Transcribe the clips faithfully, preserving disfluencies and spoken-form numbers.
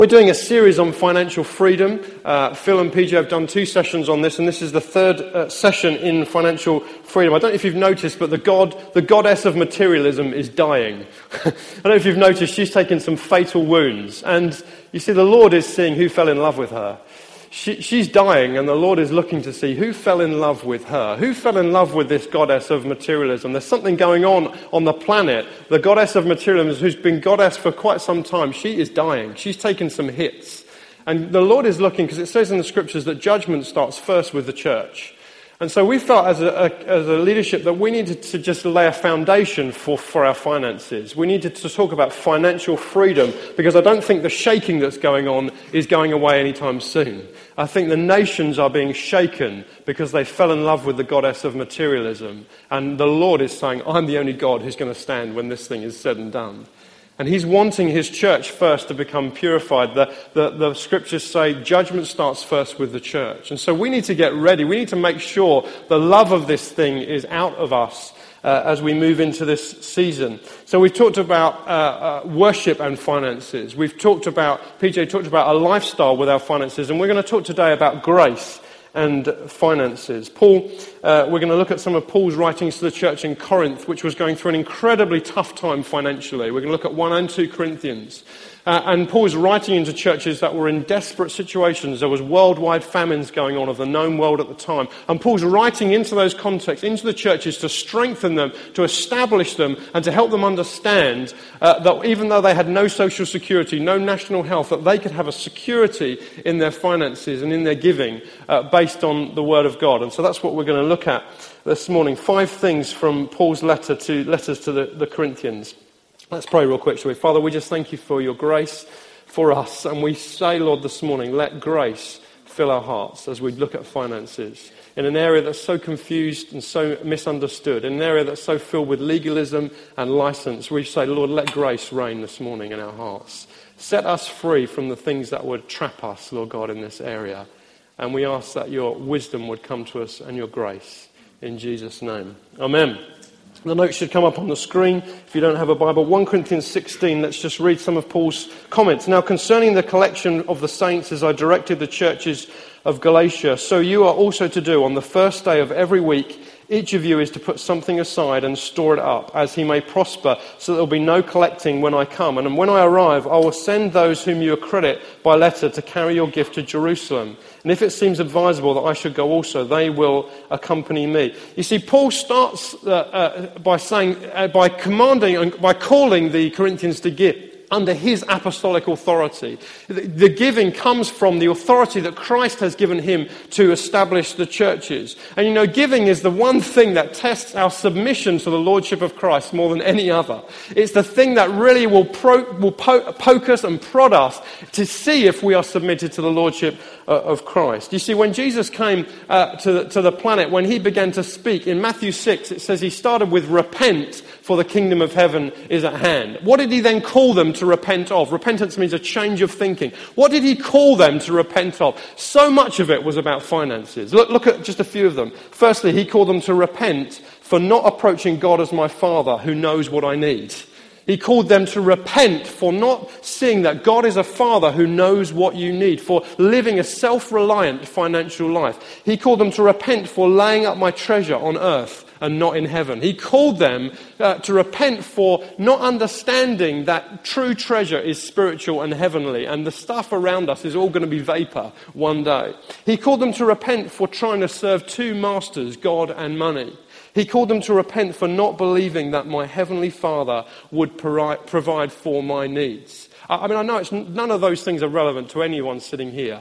We're doing a series on financial freedom. Uh, Phil and P J have done two sessions on this, and this is the third uh, session in financial freedom. I don't know if you've noticed, but the god, the goddess of materialism is dying. I don't know if you've noticed, she's taken some fatal wounds. And you see, the Lord is seeing who fell in love with her. She, she's dying, and the Lord is looking to see who fell in love with her. Who fell in love with this goddess of materialism? There's something going on on the planet. The goddess of materialism, who's been goddess for quite some time, she is dying. She's taken some hits. And the Lord is looking, because it says in the scriptures that judgment starts first with the church. And so we felt as a, a, as a leadership that we needed to just lay a foundation for, for our finances. We needed to talk about financial freedom, because I don't think the shaking that's going on is going away anytime soon. I think the nations are being shaken because they fell in love with the goddess of materialism. And the Lord is saying, I'm the only God who's going to stand when this thing is said and done. And he's wanting his church first to become purified. The, the, the scriptures say judgment starts first with the church. And so we need to get ready. We need to make sure the love of this thing is out of us uh, as we move into this season. So we've talked about uh, uh, worship and finances. We've talked about, P J talked about a lifestyle with our finances. And we're going to talk today about grace and finances. Paul, uh, we're going to look at some of Paul's writings to the church in Corinth, which was going through an incredibly tough time financially. We're going to look at one and two Corinthians. Uh, and Paul's writing into churches that were in desperate situations. There was worldwide famines going on of the known world at the time. And Paul's writing into those contexts, into the churches, to strengthen them, to establish them, and to help them understand uh, that even though they had no social security, no national health, that they could have a security in their finances and in their giving uh, based on the Word of God. And so that's what we're going to look at this morning. Five things from Paul's letter to letters to the, the Corinthians. Let's pray real quick, shall we? Father, we just thank you for your grace for us. And we say, Lord, this morning, let grace fill our hearts as we look at finances. In an area that's so confused and so misunderstood, in an area that's so filled with legalism and license, we say, Lord, let grace reign this morning in our hearts. Set us free from the things that would trap us, Lord God, in this area. And we ask that your wisdom would come to us and your grace. In Jesus' name. Amen. The notes should come up on the screen if you don't have a Bible. First Corinthians sixteen, let's just read some of Paul's comments. Now, concerning the collection of the saints, as I directed the churches of Galatia, so you are also to do on the first day of every week. Each of you is to put something aside and store it up, as he may prosper, so that there will be no collecting when I come. And when I arrive, I will send those whom you accredit by letter to carry your gift to Jerusalem. And if it seems advisable that I should go also, they will accompany me. You see, Paul starts uh, uh, by saying, uh, by commanding, and by calling the Corinthians to give under his apostolic authority. The, the giving comes from the authority that Christ has given him to establish the churches. And you know, giving is the one thing that tests our submission to the Lordship of Christ more than any other. It's the thing that really will, pro, will po- poke us and prod us to see if we are submitted to the Lordship uh, of Christ. You see, when Jesus came uh, to, the, to the planet, when he began to speak, in Matthew six, it says he started with repent, for the kingdom of heaven is at hand. What did he then call them to repent of? Repentance means a change of thinking. What did he call them to repent of? So much of it was about finances. Look, look at just a few of them. Firstly, he called them to repent for not approaching God as my Father who knows what I need. He called them to repent for not seeing that God is a Father who knows what you need, for living a self-reliant financial life. He called them to repent for laying up my treasure on earth and not in heaven. He called them uh, to repent for not understanding that true treasure is spiritual and heavenly, and the stuff around us is all going to be vapor one day. He called them to repent for trying to serve two masters, God and money. He called them to repent for not believing that my heavenly Father would provide for my needs. I mean, I know it's, none of those things are relevant to anyone sitting here.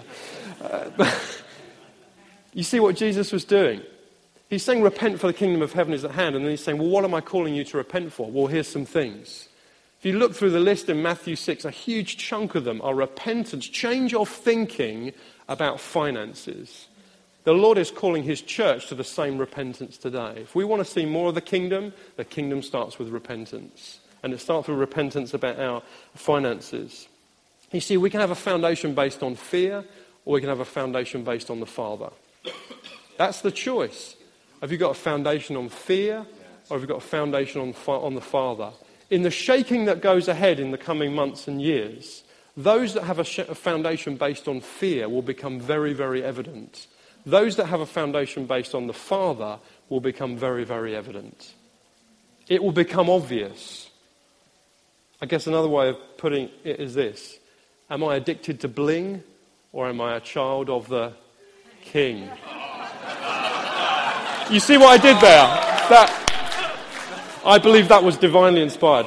Uh, you see what Jesus was doing? He's saying, repent for the kingdom of heaven is at hand. And then he's saying, well, what am I calling you to repent for? Well, here's some things. If you look through the list in Matthew six, a huge chunk of them are repentance, change of thinking about finances. The Lord is calling his church to the same repentance today. If we want to see more of the kingdom, the kingdom starts with repentance. And it starts with repentance about our finances. You see, we can have a foundation based on fear, or we can have a foundation based on the Father. That's the choice. Have you got a foundation on fear, or have you got a foundation on, on the Father? In the shaking that goes ahead in the coming months and years, Those that have a, sh- a foundation based on fear will become very, very evident. Those that have a foundation based on the Father will become very, very evident. It will become obvious. I guess another way of putting it is this. Am I addicted to bling, or am I a child of the King? You see what I did there? That, I believe that was divinely inspired.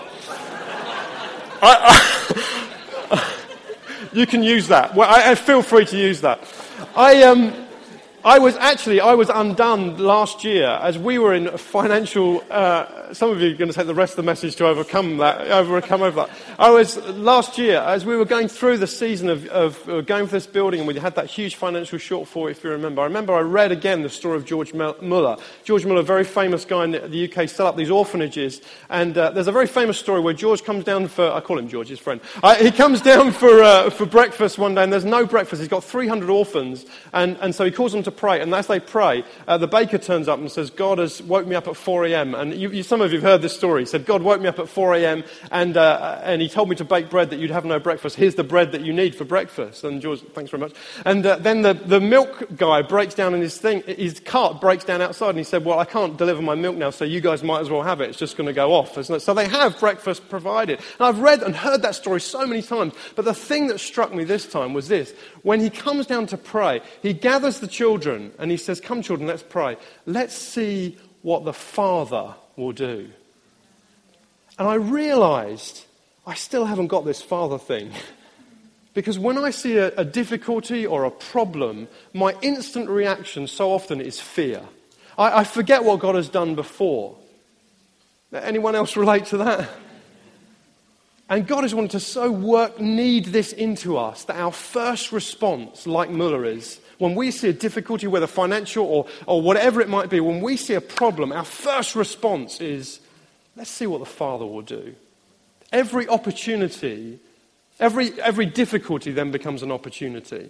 I, I, you can use that. Well, I, I feel free to use that. I um, I was actually I was undone last year as we were in financial. Uh, some of you are going to take the rest of the message to overcome that. Overcome over that. I was last year as we were going through the season of, of uh, going for this building, and we had that huge financial shortfall. If you remember, I remember I read again the story of George Muller. George Muller, a very famous guy in the U K, set up these orphanages, and uh, there's a very famous story where George comes down for. I call him George, his friend. Uh, he comes down for uh, for breakfast one day, and there's no breakfast. He's got three hundred orphans, and and so he calls them to pray, and as they pray, uh, the baker turns up and says, God has woke me up at four a.m. And you, you, some of you have heard this story. He said, God woke me up at four a.m. and uh, and he told me to bake bread that you'd have no breakfast. Here's the bread that you need for breakfast. And George, thanks very much. And uh, then the, the milk guy breaks down in his thing, his cart breaks down outside, and he said, well, I can't deliver my milk now, so you guys might as well have it. It's just going to go off, isn't it? So they have breakfast provided. And I've read and heard that story so many times, but the thing that struck me this time was this. When he comes down to pray, he gathers the children and he says, come children, let's pray. Let's see what the Father will do. And I realised I still haven't got this Father thing. Because when I see a, a difficulty or a problem, my instant reaction so often is fear. I, I forget what God has done before. Anyone else relate to that? And God has wanted to so work, knead this into us that our first response, like Muller is, when we see a difficulty, whether financial or, or whatever it might be, when we see a problem, our first response is, let's see what the Father will do. Every opportunity, every, every difficulty then becomes an opportunity.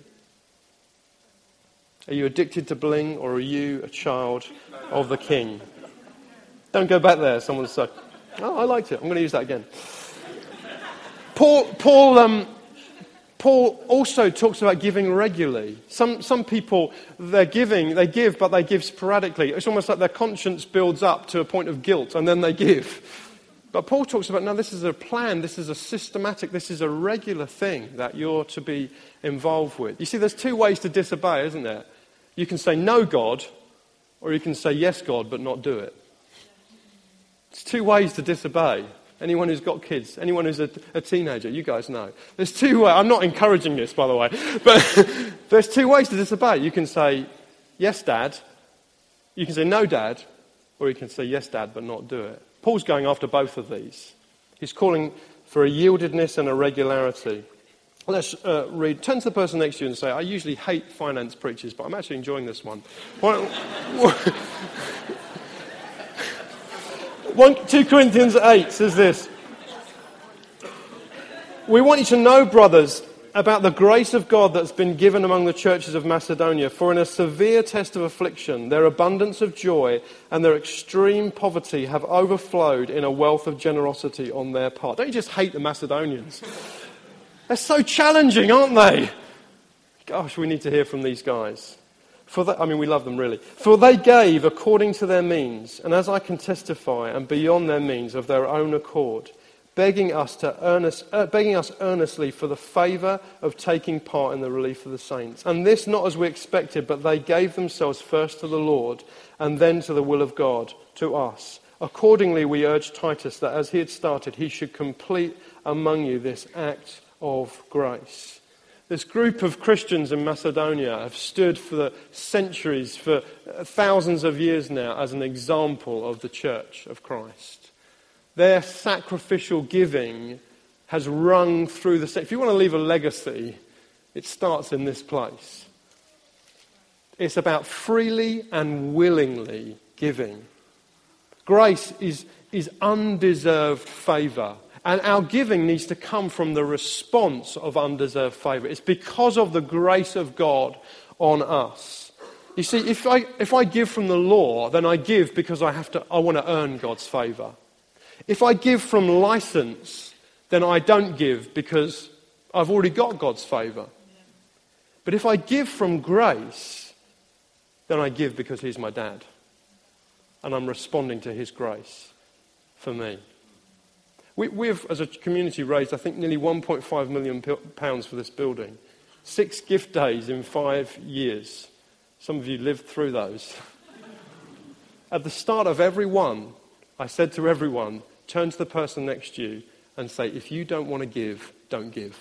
Are you addicted to bling, or are you a child of the King? Don't go back there, someone said. Oh, I liked it. I'm going to use that again. Paul, Paul, um, Paul also talks about giving regularly. Some some people, they're giving, they give, but they give sporadically. It's almost like their conscience builds up to a point of guilt, and then they give. But Paul talks about, no, this is a plan, this is a systematic, this is a regular thing that you're to be involved with. You see, there's two ways to disobey, isn't there? You can say, no, God, or you can say, yes, God, but not do it. It's two ways to disobey. Anyone who's got kids, anyone who's a, a teenager, you guys know. There's two ways. I'm not encouraging this, by the way. But there's two ways to disobey. You can say, yes, Dad. You can say, no, Dad. Or you can say, yes, Dad, but not do it. Paul's going after both of these. He's calling for a yieldedness and a regularity. Let's uh, read. Turn to the person next to you and say, I usually hate finance preachers, but I'm actually enjoying this one. One, Second Corinthians eight says this. We want you to know, brothers, about the grace of God that's been given among the churches of Macedonia. For in a severe test of affliction, their abundance of joy and their extreme poverty have overflowed in a wealth of generosity on their part. Don't you just hate the Macedonians? They're so challenging, aren't they? Gosh, we need to hear from these guys. For they, I mean, we love them, really. For they gave according to their means, and as I can testify, and beyond their means of their own accord, begging us to earnest, uh, begging us earnestly for the favour of taking part in the relief of the saints. And this not as we expected, but they gave themselves first to the Lord, and then to the will of God, to us. Accordingly, we urge Titus that as he had started, he should complete among you this act of grace. This group of Christians in Macedonia have stood for the centuries, for thousands of years now, as an example of the church of Christ. Their sacrificial giving has rung through the... If you want to leave a legacy, it starts in this place. It's about freely and willingly giving. Grace is, is undeserved favour. And our giving needs to come from the response of undeserved favour. It's because of the grace of God on us. You see, if I if I give from the law, then I give because I have to. I want to earn God's favour. If I give from licence, then I don't give because I've already got God's favour. But if I give from grace, then I give because he's my dad. And I'm responding to his grace for me. We, we've, as a community, raised, I think, nearly one point five million pounds for this building. Six gift days in five years. Some of you lived through those. At the start of every one, I said to everyone, turn to the person next to you and say, if you don't want to give, don't give.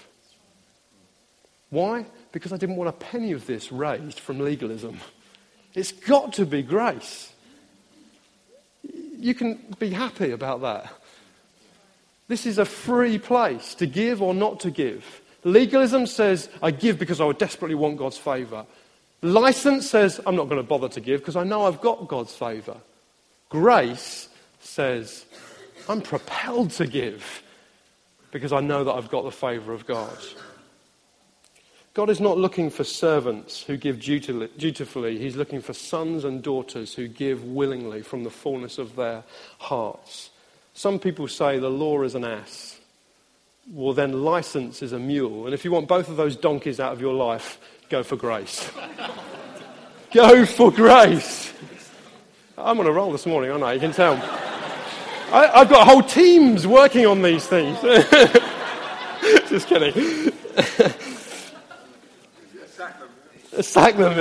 Why? Because I didn't want a penny of this raised from legalism. It's got to be grace. You can be happy about that. This is a free place to give or not to give. Legalism says, I give because I would desperately want God's favour. License says, I'm not going to bother to give because I know I've got God's favour. Grace says, I'm propelled to give because I know that I've got the favour of God. God is not looking for servants who give dutifully. He's looking for sons and daughters who give willingly from the fullness of their hearts. Some people say the law is an ass. Well, then license is a mule. And if you want both of those donkeys out of your life, go for grace. Go for grace. I'm on a roll this morning, aren't I? You can tell. I, I've got whole teams working on these things. Just kidding. Sack them.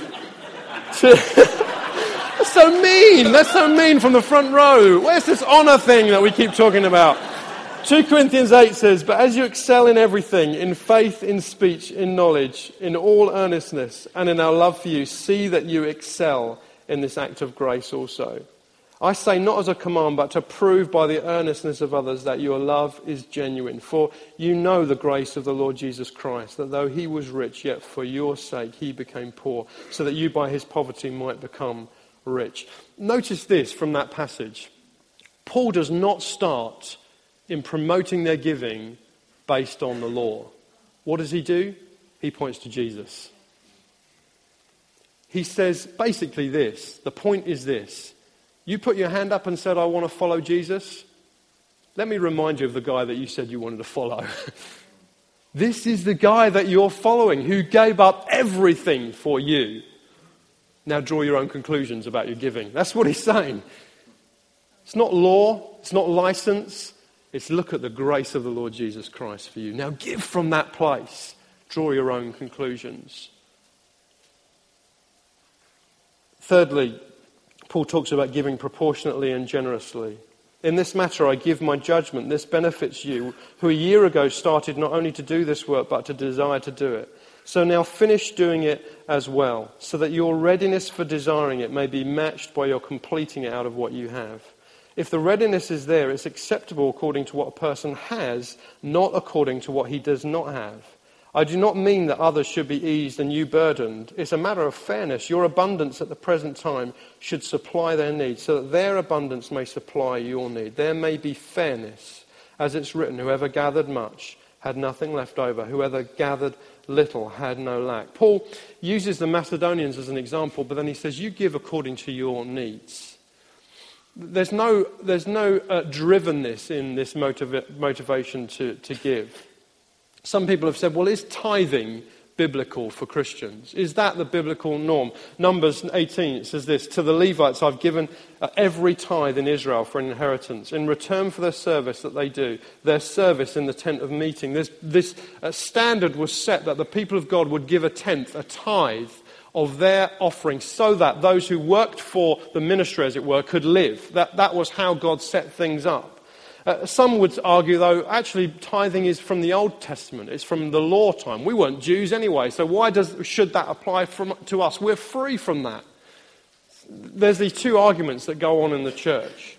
That's so mean. That's so mean from the front row. Where's this honour thing that we keep talking about? Second Corinthians eight says, but as you excel in everything, in faith, in speech, in knowledge, in all earnestness, and in our love for you, see that you excel in this act of grace also. I say not as a command, but to prove by the earnestness of others that your love is genuine. For you know the grace of the Lord Jesus Christ, that though he was rich, yet for your sake he became poor, so that you by his poverty might become rich. Notice this from that passage. Paul does not start in promoting their giving based on the law. What does he do? He points to Jesus. He says basically this. The point is this. You put your hand up and said, I want to follow Jesus. Let me remind you of the guy that you said you wanted to follow. This is the guy that you're following who gave up everything for you. Now draw your own conclusions about your giving. That's what he's saying. It's not law. It's not license. It's look at the grace of the Lord Jesus Christ for you. Now give from that place. Draw your own conclusions. Thirdly, Paul talks about giving proportionately and generously. In this matter, I give my judgment. This benefits you, who a year ago started not only to do this work, but to desire to do it. So now finish doing it as well, so that your readiness for desiring it may be matched by your completing it out of what you have. If the readiness is there, it's acceptable according to what a person has, not according to what he does not have. I do not mean that others should be eased and you burdened. It's a matter of fairness. Your abundance at the present time should supply their needs, so that their abundance may supply your need. There may be fairness. As it's written, whoever gathered much had nothing left over. Whoever gathered little had no lack. Paul uses the Macedonians as an example, but then he says, you give according to your needs. There's no, there's no uh, drivenness in this motiva- motivation to, to give. Some people have said, well, is tithing biblical for Christians? Is that the biblical norm? Numbers eighteen, it says this, to the Levites I've given uh, every tithe in Israel for an inheritance, in return for their service that they do, their service in the tent of meeting. This, this uh, standard was set that the people of God would give a tenth, a tithe, of their offering, so that those who worked for the ministry, as it were, could live. That, that was how God set things up. Uh, some would argue, though, actually tithing is from the Old Testament. It's from the law time. We weren't Jews anyway, so why does should that apply from, to us? We're free from that. There's these two arguments that go on in the church.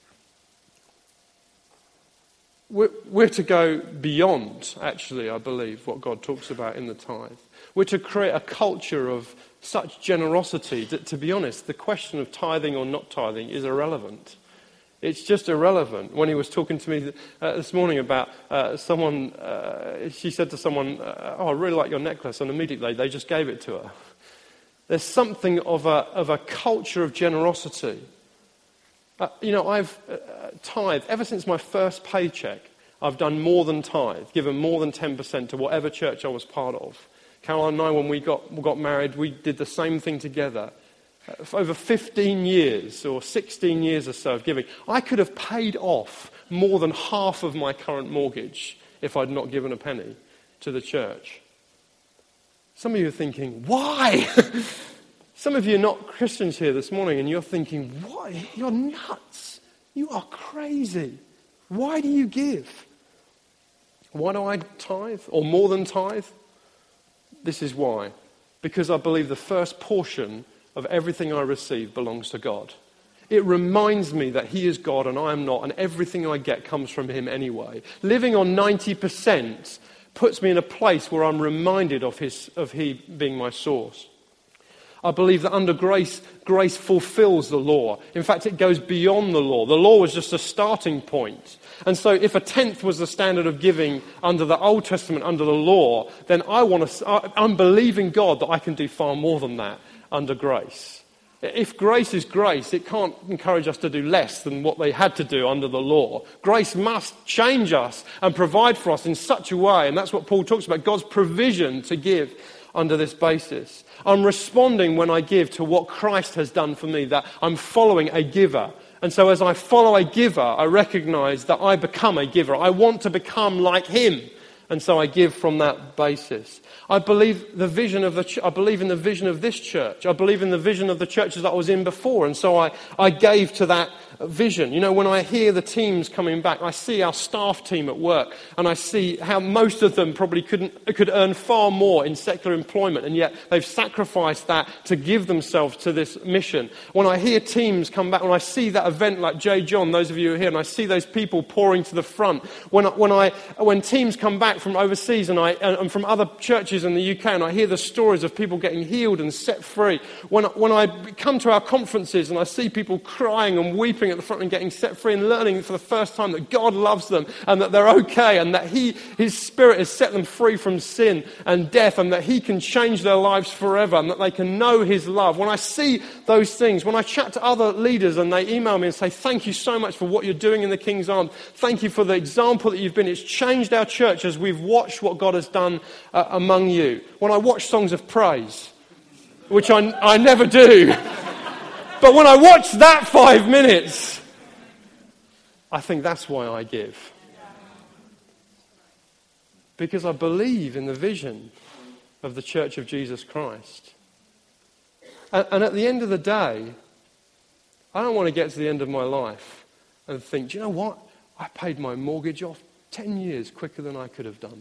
We're, we're to go beyond, actually, I believe, what God talks about in the tithe. We're to create a culture of such generosity that, to be honest, the question of tithing or not tithing is irrelevant. It's just irrelevant. When he was talking to me uh, this morning about uh, someone, uh, she said to someone, uh, oh, I really like your necklace, and immediately they just gave it to her. There's something of a, of a culture of generosity. Uh, you know, I've uh, tithed ever since my first paycheck. I've done more than tithe, given more than ten percent to whatever church I was part of. Caroline and I, when we got, we got married, we did the same thing together. Uh, for over fifteen years or sixteen years or so of giving, I could have paid off more than half of my current mortgage if I'd not given a penny to the church. Some of you are thinking, why? Some of you are not Christians here this morning and you're thinking, what? You're nuts. You are crazy. Why do you give? Why do I tithe? Or more than tithe? This is why. Because I believe the first portion of everything I receive belongs to God. It reminds me that he is God and I am not, and everything I get comes from him anyway. Living on ninety percent puts me in a place where I'm reminded of his, of he being my source. I believe that under grace, grace fulfills the law. In fact, it goes beyond the law. The law was just a starting point. And so if a tenth was the standard of giving under the Old Testament, under the law, then I want to, I'm believing God that I can do far more than that under grace. If grace is grace, it can't encourage us to do less than what they had to do under the law. Grace must change us and provide for us in such a way, and that's what Paul talks about, God's provision to give under this basis. I'm responding when I give to what Christ has done for me, that I'm following a giver. And so as I follow a giver, I recognize that I become a giver. I want to become like him. And so I give from that basis. I believe the vision of the ch- I believe in the vision of this church. I believe in the vision of the churches that I was in before. And so I, I gave to that vision. You know, when I hear the teams coming back, I see our staff team at work, and I see how most of them probably couldn't could earn far more in secular employment, and yet they've sacrificed that to give themselves to this mission. When I hear teams come back, when I see that event like J. John, those of you who are here, and I see those people pouring to the front, when I, when I when teams come back from overseas and I and from other churches in the U K, and I hear the stories of people getting healed and set free, when when I come to our conferences and I see people crying and weeping at the front and getting set free and learning for the first time that God loves them and that they're okay and that he, his Spirit has set them free from sin and death and that he can change their lives forever and that they can know his love. When I see those things, when I chat to other leaders and they email me and say, thank you so much for what you're doing in the King's Arms. Thank you for the example that you've been. It's changed our church as we've watched what God has done uh, among you. When I watch songs of praise, which I, I never do, but when I watch that five minutes, I think that's why I give. Because I believe in the vision of the Church of Jesus Christ. And, and at the end of the day, I don't want to get to the end of my life and think, do you know what? I paid my mortgage off ten years quicker than I could have done.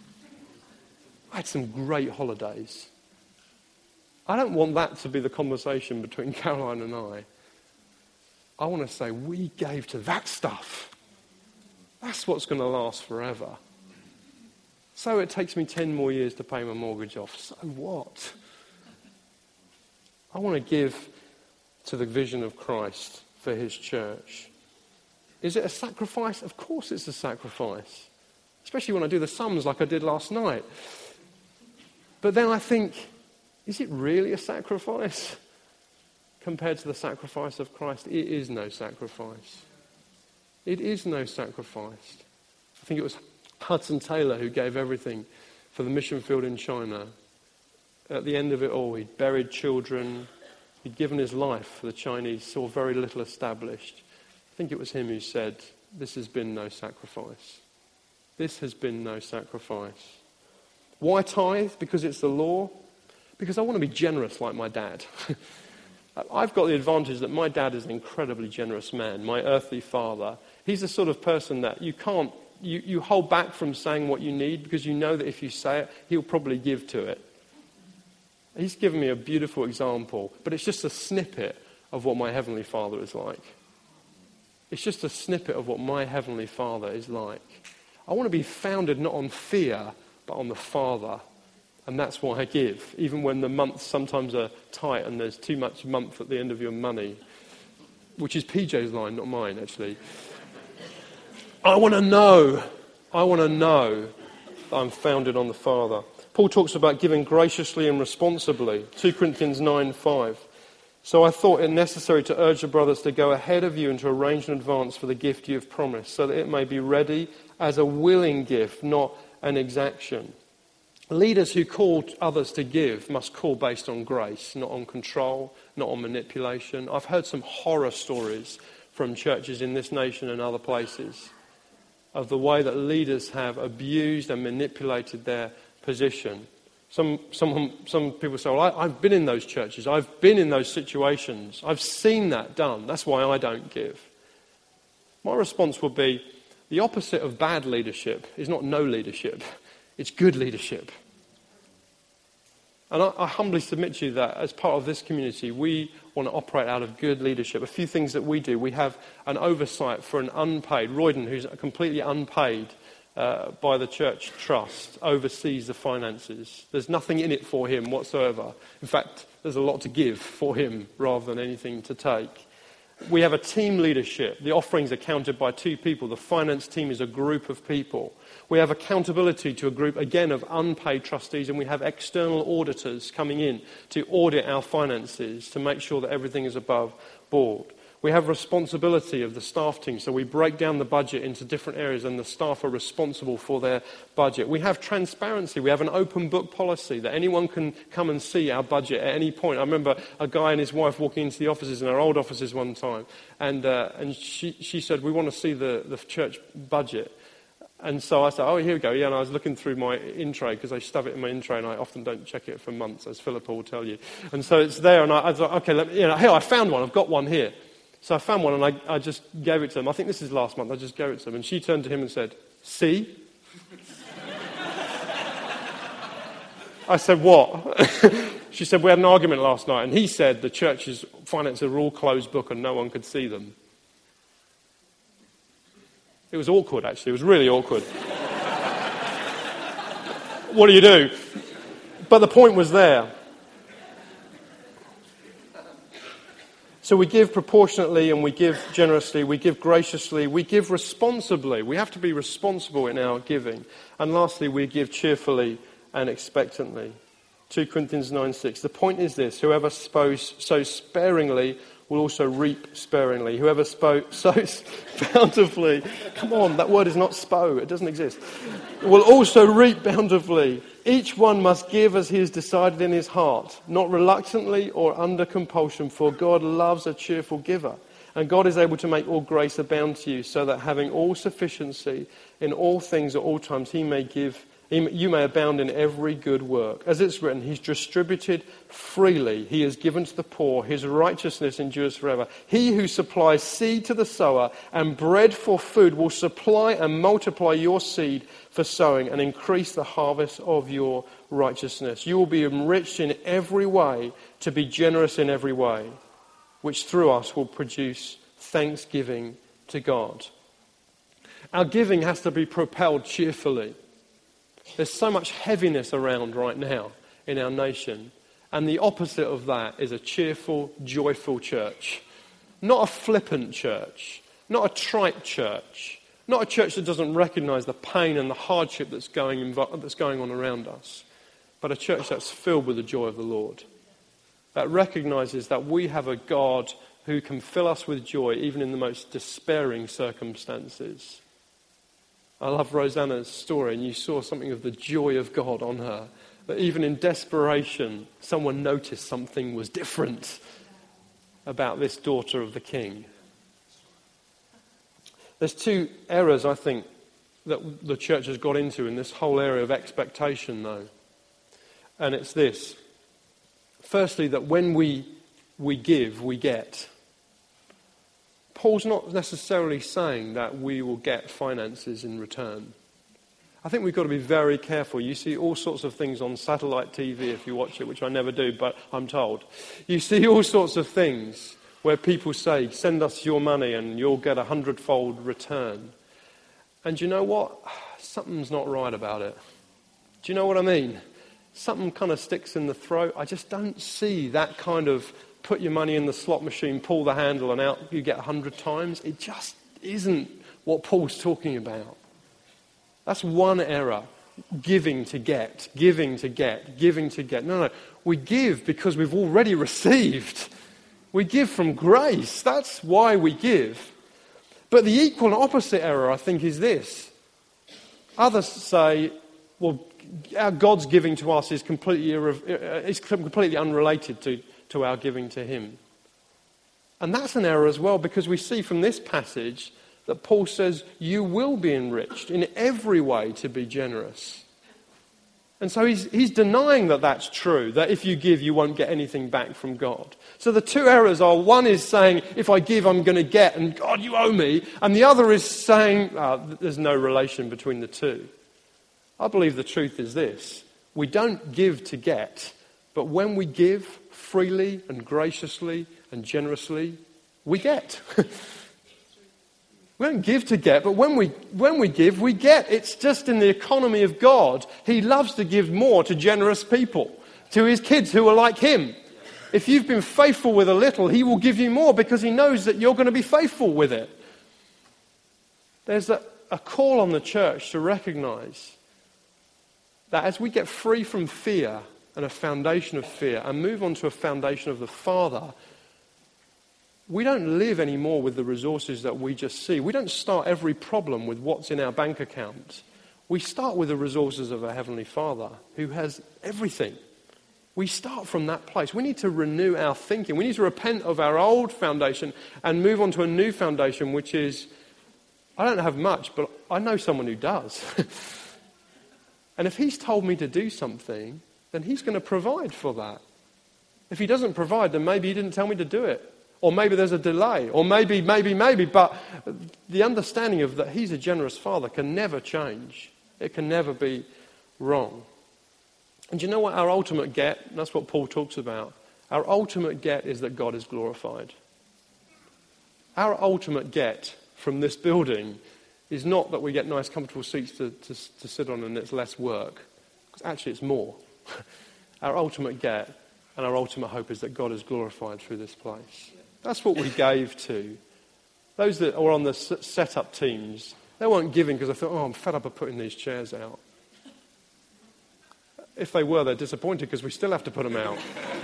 I had some great holidays. I don't want that to be the conversation between Caroline and I. I want to say, we gave to that stuff. That's what's going to last forever. So it takes me ten more years to pay my mortgage off. So what? I want to give to the vision of Christ for his church. Is it a sacrifice? Of course it's a sacrifice. Especially when I do the sums like I did last night. But then I think, is it really a sacrifice? Compared to the sacrifice of Christ, it is no sacrifice. It is no sacrifice. I think it was Hudson Taylor who gave everything for the mission field in China. At the end of it all, he'd buried children. He'd given his life for the Chinese, saw very little established. I think it was him who said, this has been no sacrifice. This has been no sacrifice. Why tithe? Because it's the law? Because I want to be generous like my dad. I've got the advantage that my dad is an incredibly generous man, my earthly father. He's the sort of person that you can't, you, you hold back from saying what you need because you know that if you say it, he'll probably give to it. He's given me a beautiful example, but it's just a snippet of what my Heavenly Father is like. It's just a snippet of what my Heavenly Father is like. I want to be founded not on fear, but on the Father. And that's why I give, even when the months sometimes are tight and there's too much month at the end of your money, which is P J's line, not mine, actually. I want to know, I want to know that I'm founded on the Father. Paul talks about giving graciously and responsibly, Second Corinthians nine five. So I thought it necessary to urge the brothers to go ahead of you and to arrange in advance for the gift you have promised, so that it may be ready as a willing gift, not an exaction. Leaders who call others to give must call based on grace, not on control, not on manipulation. I've heard some horror stories from churches in this nation and other places of the way that leaders have abused and manipulated their position. Some, some, some people say, well, I, I've been in those churches. I've been in those situations. I've seen that done. That's why I don't give. My response would be, the opposite of bad leadership is not no leadership. It's good leadership. And I, I humbly submit to you that as part of this community, we want to operate out of good leadership. A few things that we do. We have an oversight for an unpaid, Royden, who's completely unpaid uh, by the church trust, oversees the finances. There's nothing in it for him whatsoever. In fact, there's a lot to give for him rather than anything to take. We have a team leadership. The offerings are counted by two people. The finance team is a group of people. We have accountability to a group, again, of unpaid trustees, and we have external auditors coming in to audit our finances to make sure that everything is above board. We have responsibility of the staff team, so we break down the budget into different areas and the staff are responsible for their budget. We have transparency. We have an open book policy that anyone can come and see our budget at any point. I remember a guy and his wife walking into the offices, in our old offices one time, and uh, and she, she said, we want to see the, the church budget. And so I said, oh, here we go. Yeah, and I was looking through my in tray because I stuff it in my in tray and I often don't check it for months, as Philippa will tell you. And so it's there, and I, I was like, okay, let me, you know, hey, I found one. I've got one here. So I found one and I, I just gave it to them. I think this is last month. I just gave it to them. And she turned to him and said, see? I said, what? She said, we had an argument last night. And he said the church's finances are all closed book and no one could see them. It was awkward, actually. It was really awkward. What do you do? But the point was there. So we give proportionately and we give generously, we give graciously, we give responsibly. We have to be responsible in our giving. And lastly, we give cheerfully and expectantly. Second Corinthians nine six. The point is this: whoever sows sparingly will also reap sparingly. Whoever spo- sows bountifully, come on, that word is not spo, it doesn't exist, will also reap bountifully. Each one must give as he has decided in his heart, not reluctantly or under compulsion, for God loves a cheerful giver. And God is able to make all grace abound to you, so that having all sufficiency in all things at all times, he may give, you may abound in every good work. As it's written, he's distributed freely. He has given to the poor. His righteousness endures forever. He who supplies seed to the sower and bread for food will supply and multiply your seed for sowing and increase the harvest of your righteousness. You will be enriched in every way to be generous in every way, which through us will produce thanksgiving to God. Our giving has to be propelled cheerfully. There's so much heaviness around right now in our nation. And the opposite of that is a cheerful, joyful church. Not a flippant church. Not a trite church. Not a church that doesn't recognise the pain and the hardship that's going, that's going on around us. But a church that's filled with the joy of the Lord. That recognises that we have a God who can fill us with joy even in the most despairing circumstances. I love Rosanna's story, and you saw something of the joy of God on her. That even in desperation, someone noticed something was different about this daughter of the king. There's two errors, I think, that the church has got into in this whole area of expectation, though. And it's this. Firstly, that when we, we give, we get. Paul's not necessarily saying that we will get finances in return. I think we've got to be very careful. You see all sorts of things on satellite T V if you watch it, which I never do, but I'm told. You see all sorts of things where people say, send us your money and you'll get a hundredfold return. And you know what? Something's not right about it. Do you know what I mean? Something kind of sticks in the throat. I just don't see that kind of put your money in the slot machine, pull the handle and out you get a hundred times. It just isn't what Paul's talking about. That's one error. Giving to get, giving to get, giving to get. No, no. We give because we've already received. We give from grace. That's why we give. But the equal and opposite error, I think, is this. Others say, well, our God's giving to us is completely, is completely unrelated to, to our giving to him. And that's an error as well, because we see from this passage that Paul says you will be enriched in every way to be generous. And so he's, he's denying that that's true, that if you give, you won't get anything back from God. So the two errors are, one is saying, if I give, I'm going to get, and God, you owe me. And the other is saying, oh, there's no relation between the two. I believe the truth is this. We don't give to get, but when we give freely and graciously and generously, we get. We don't give to get, but when we when we give, we get. It's just in the economy of God. He loves to give more to generous people, to his kids who are like him. If you've been faithful with a little, he will give you more because he knows that you're going to be faithful with it. There's a, a call on the church to recognize that as we get free from fear and a foundation of fear and move on to a foundation of the Father, we don't live anymore with the resources that we just see. We don't start every problem with what's in our bank account. We start with the resources of our Heavenly Father who has everything. We start from that place. We need to renew our thinking. We need to repent of our old foundation and move on to a new foundation, which is, I don't have much, but I know someone who does. And if he's told me to do something, then he's going to provide for that. If he doesn't provide, then maybe he didn't tell me to do it. Or maybe there's a delay. Or maybe, maybe, maybe. But the understanding of that he's a generous Father can never change. It can never be wrong. And do you know what our ultimate get? And that's what Paul talks about. Our ultimate get is that God is glorified. Our ultimate get from this building is not that we get nice, comfortable seats to, to, to sit on and it's less work. Because actually it's more. Our ultimate get and our ultimate hope is that God is glorified through this place. That's what we gave to. Those that were on the set-up teams, they weren't giving because they thought, oh, I'm fed up of putting these chairs out. If they were, they're disappointed because we still have to put them out.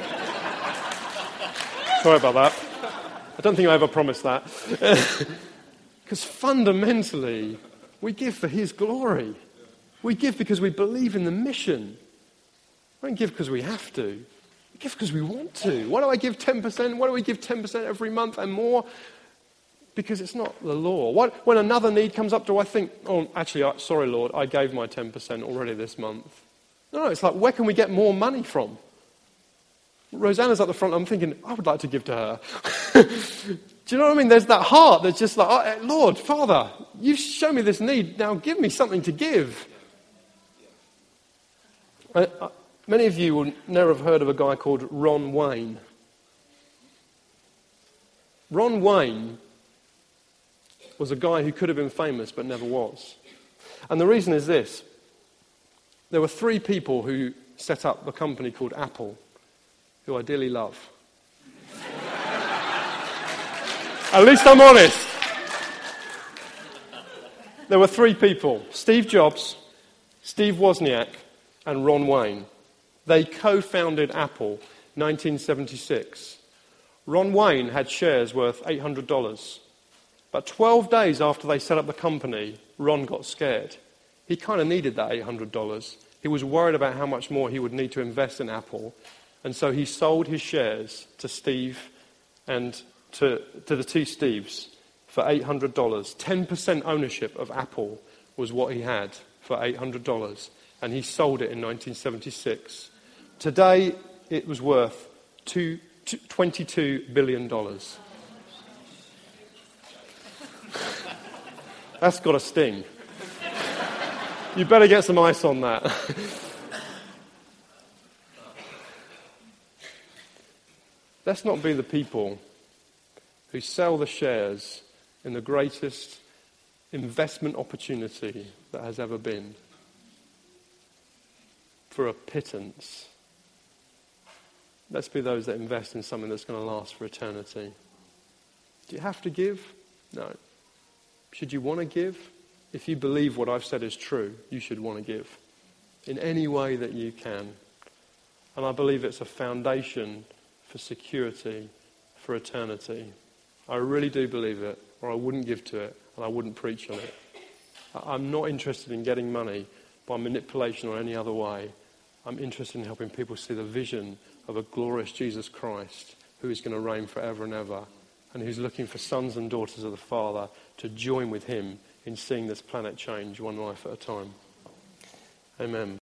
Sorry about that. I don't think I ever promised that. Because fundamentally, we give for his glory. We give because we believe in the mission. We don't give because we have to. We give because we want to. Why do I give ten percent? Why do we give ten percent every month and more? Because it's not the law. What, when another need comes up, do I think, oh, actually, I, sorry, Lord, I gave my ten percent already this month? No, it's like, where can we get more money from? Rosanna's at the front. I'm thinking, I would like to give to her. Do you know what I mean? There's that heart that's just like, oh, Lord, Father, you show me this need. Now give me something to give. I, I, Many of you will never have heard of a guy called Ron Wayne. Ron Wayne was a guy who could have been famous but never was. And the reason is this. There were three people who set up a company called Apple, who I dearly love. At least I'm honest. There were three people. Steve Jobs, Steve Wozniak, and Ron Wayne. They co-founded Apple nineteen seventy-six. Ron Wayne had shares worth eight hundred dollars. But twelve days after they set up the company, Ron got scared. He kind of needed that eight hundred dollars. He was worried about how much more he would need to invest in Apple. And so he sold his shares to Steve and to, to the two Steves for eight hundred dollars. ten percent ownership of Apple was what he had for eight hundred dollars. And he sold it in nineteen seventy-six. Today, it was worth two, twenty-two billion dollars. That's got a sting. You better get some ice on that. Let's not be the people who sell the shares in the greatest investment opportunity that has ever been for a pittance. Let's be those that invest in something that's going to last for eternity. Do you have to give? No. Should you want to give? If you believe what I've said is true, you should want to give in any way that you can. And I believe it's a foundation for security, for eternity. I really do believe it, or I wouldn't give to it, and I wouldn't preach on it. I'm not interested in getting money by manipulation or any other way. I'm interested in helping people see the vision of a glorious Jesus Christ who is going to reign forever and ever, and who's looking for sons and daughters of the Father to join with him in seeing this planet change one life at a time. Amen.